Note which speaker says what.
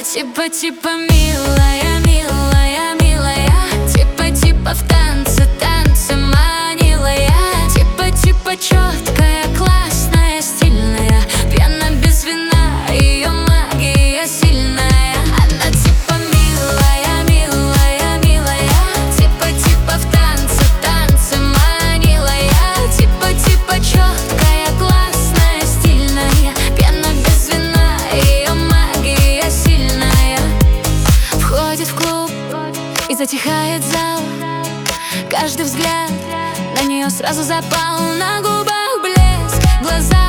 Speaker 1: Типа милая, милая, милая. Типа в танце, танце манила я. Типа четкая, классная, стильная. Пьяна без вина, ее магия сильная. Она типа милая, милая, милая. Типа в танце, танце манила я. Типа четкая, классная, стильная. Пьяна без вина, ее магия сильная. Входит в клуб и затихает зал. Каждый взгляд на нее сразу запал. На губах блеск, глаза